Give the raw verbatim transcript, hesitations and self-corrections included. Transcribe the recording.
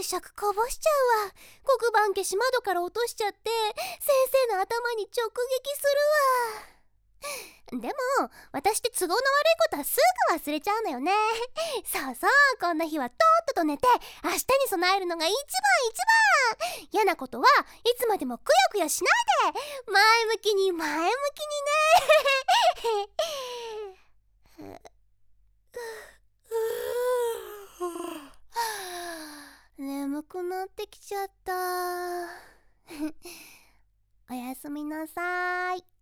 尺こぼしちゃうわ。黒板消し窓から落としちゃって先生の頭に直撃するわ。でも私って都合の悪いことはすぐ忘れちゃうのよね。そうそう、こんな日はとっとと寝て明日に備えるのが一番一番。嫌なことはいつまでもくよくよしないで前向きに前向きにね。眠くなってきちゃった。おやすみなさーい。